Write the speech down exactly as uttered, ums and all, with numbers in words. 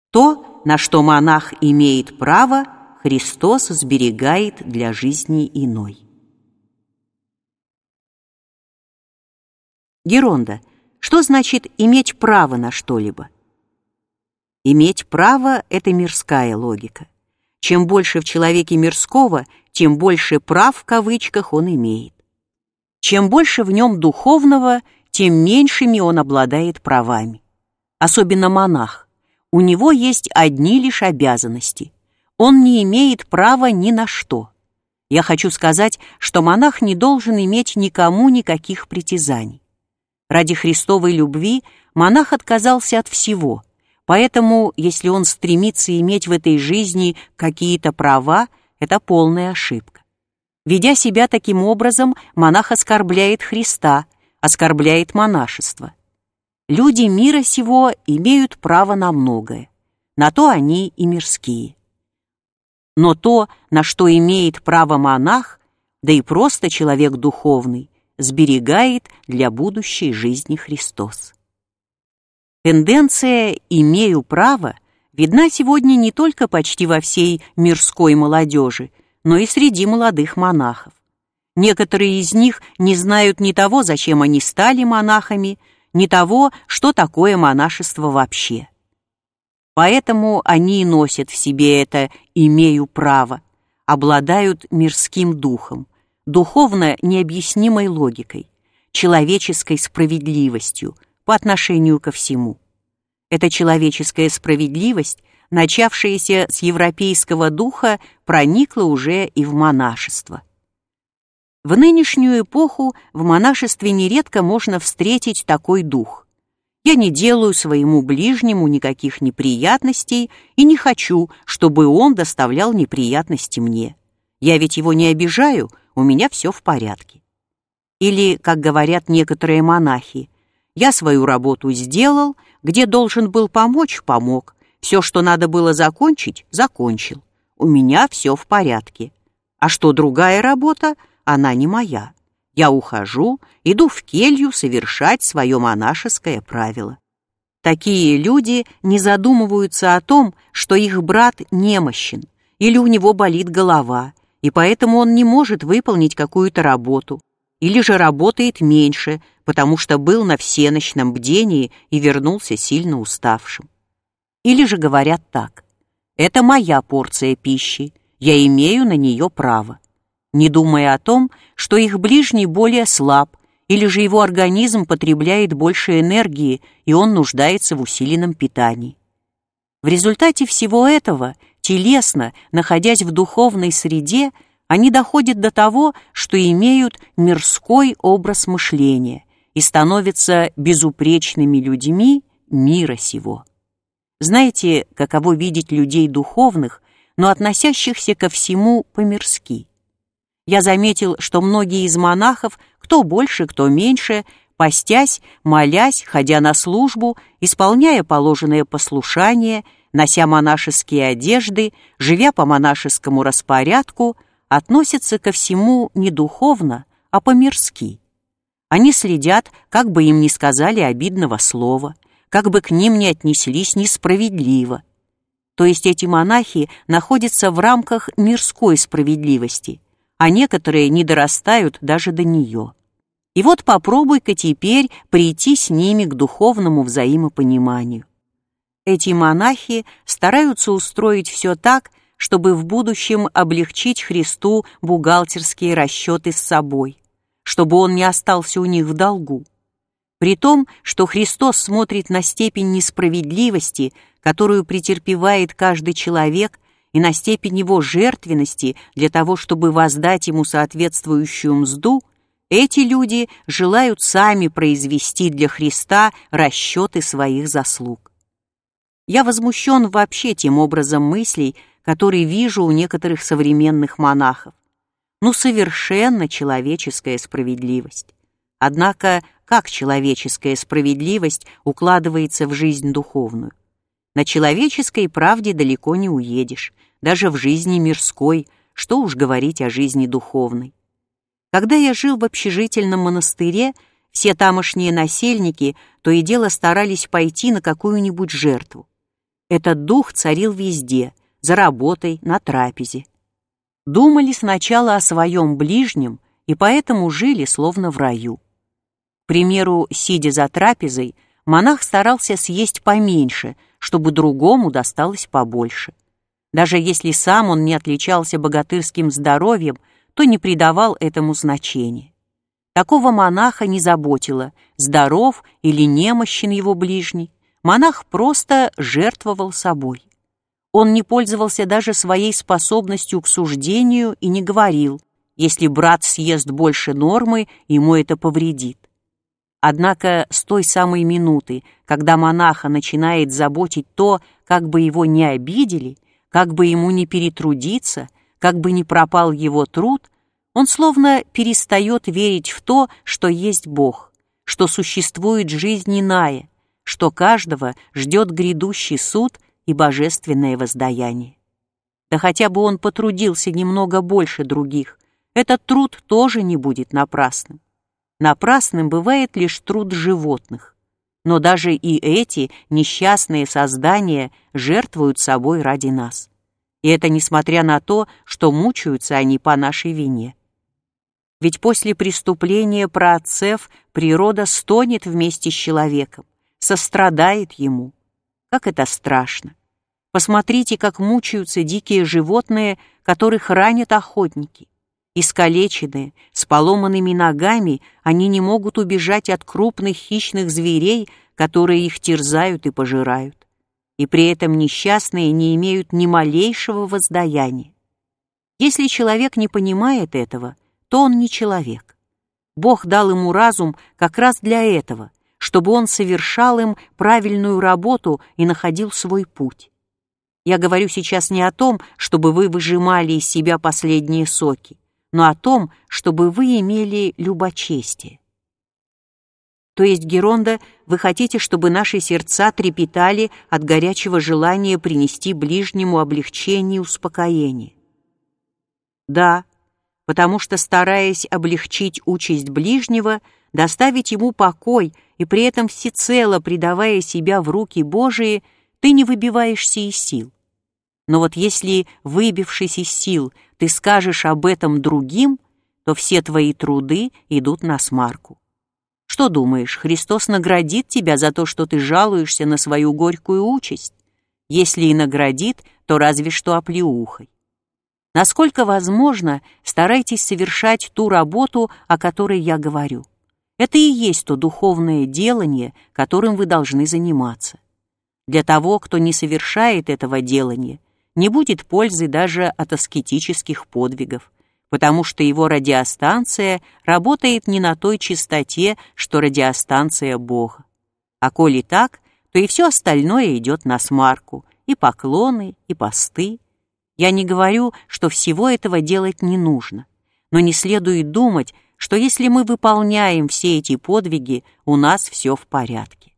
То, на что монах имеет право, Христос сберегает для жизни иной. Геронда. Что значит иметь право на что-либо? Иметь право – это мирская логика. Чем больше в человеке мирского, тем больше прав в кавычках он имеет. Чем больше в нем духовного, тем меньшими он обладает правами. Особенно монах. У него есть одни лишь обязанности. Он не имеет права ни на что. Я хочу сказать, что монах не должен иметь никому никаких притязаний. Ради Христовой любви монах отказался от всего, поэтому, если он стремится иметь в этой жизни какие-то права, это полная ошибка. Ведя себя таким образом, монах оскорбляет Христа, оскорбляет монашество. Люди мира сего имеют право на многое, на то они и мирские. Но то, на что имеет право монах, да и просто человек духовный, сберегает для будущей жизни Христос. Тенденция «имею право» видна сегодня не только почти во всей мирской молодежи, но и среди молодых монахов. Некоторые из них не знают ни того, зачем они стали монахами, ни того, что такое монашество вообще. Поэтому они и носят в себе это «имею право», обладают мирским духом, духовно необъяснимой логикой, человеческой справедливостью по отношению ко всему. Эта человеческая справедливость, начавшаяся с европейского духа, проникла уже и в монашество. В нынешнюю эпоху в монашестве нередко можно встретить такой дух. Я не делаю своему ближнему никаких неприятностей и не хочу, чтобы он доставлял неприятности мне. Я ведь его не обижаю, у меня все в порядке. Или, как говорят некоторые монахи, я свою работу сделал, где должен был помочь, помог, все, что надо было закончить, закончил. У меня все в порядке. А что другая работа, она не моя. Я ухожу, иду в келью совершать свое монашеское правило. Такие люди не задумываются о том, что их брат немощен, или у него болит голова, и поэтому он не может выполнить какую-то работу, или же работает меньше, потому что был на всенощном бдении и вернулся сильно уставшим. Или же говорят так: «Это моя порция пищи, я имею на нее право», не думая о том, что их ближний более слаб, или же его организм потребляет больше энергии, и он нуждается в усиленном питании. В результате всего этого, телесно, находясь в духовной среде, они доходят до того, что имеют мирской образ мышления и становятся безупречными людьми мира сего. Знаете, каково видеть людей духовных, но относящихся ко всему по-мирски? Я заметил, что многие из монахов, кто больше, кто меньше, постясь, молясь, ходя на службу, исполняя положенное послушание, нося монашеские одежды, живя по монашескому распорядку, относятся ко всему не духовно, а по-мирски. Они следят, как бы им ни сказали обидного слова, как бы к ним ни отнеслись несправедливо. То есть эти монахи находятся в рамках мирской справедливости, а некоторые не дорастают даже до нее. И вот попробуй-ка теперь прийти с ними к духовному взаимопониманию. Эти монахи стараются устроить все так, чтобы в будущем облегчить Христу бухгалтерские расчеты с собой, чтобы он не остался у них в долгу. При том, что Христос смотрит на степень несправедливости, которую претерпевает каждый человек, и на степень его жертвенности для того, чтобы воздать ему соответствующую мзду, эти люди желают сами произвести для Христа расчеты своих заслуг. Я возмущен вообще тем образом мыслей, который вижу у некоторых современных монахов. Ну, совершенно человеческая справедливость. Однако, как человеческая справедливость укладывается в жизнь духовную? На человеческой правде далеко не уедешь, даже в жизни мирской, что уж говорить о жизни духовной. Когда я жил в общежительном монастыре, все тамошние насельники то и дело старались пойти на какую-нибудь жертву. Этот дух царил везде, за работой, на трапезе. Думали сначала о своем ближнем и поэтому жили словно в раю. К примеру, сидя за трапезой, монах старался съесть поменьше, чтобы другому досталось побольше. Даже если сам он не отличался богатырским здоровьем, то не придавал этому значения. Такого монаха не заботило, здоров или немощен его ближний. Монах просто жертвовал собой. Он не пользовался даже своей способностью к суждению и не говорил: если брат съест больше нормы, ему это повредит. Однако с той самой минуты, когда монаха начинает заботить то, как бы его не обидели, как бы ему не перетрудиться, как бы не пропал его труд, он словно перестает верить в то, что есть Бог, что существует жизнь иная, что каждого ждет грядущий суд и божественное воздаяние. Да хотя бы он потрудился немного больше других, этот труд тоже не будет напрасным. Напрасным бывает лишь труд животных. Но даже и эти несчастные создания жертвуют собой ради нас. И это несмотря на то, что мучаются они по нашей вине. Ведь после преступления праотцев природа стонет вместе с человеком, сострадает ему. Как это страшно! Посмотрите, как мучаются дикие животные, которых ранят охотники. Искалеченные, с поломанными ногами, они не могут убежать от крупных хищных зверей, которые их терзают и пожирают. И при этом несчастные не имеют ни малейшего воздаяния. Если человек не понимает этого, то он не человек. Бог дал ему разум как раз для этого, чтобы он совершал им правильную работу и находил свой путь. Я говорю сейчас не о том, чтобы вы выжимали из себя последние соки, но о том, чтобы вы имели любочестие. То есть, Геронда, вы хотите, чтобы наши сердца трепетали от горячего желания принести ближнему облегчение и успокоение? Да, потому что, стараясь облегчить участь ближнего, доставить ему покой и при этом всецело предавая себя в руки Божии, ты не выбиваешься из сил. Но вот если, выбившись из сил, ты скажешь об этом другим, то все твои труды идут насмарку. Что думаешь, Христос наградит тебя за то, что ты жалуешься на свою горькую участь? Если и наградит, то разве что оплеухой. Насколько возможно, старайтесь совершать ту работу, о которой я говорю. Это и есть то духовное делание, которым вы должны заниматься. Для того, кто не совершает этого делания, не будет пользы даже от аскетических подвигов, потому что его радиостанция работает не на той частоте, что радиостанция Бога. А коли так, то и все остальное идет насмарку, и поклоны, и посты. Я не говорю, что всего этого делать не нужно, но не следует думать, что если мы выполняем все эти подвиги, у нас все в порядке.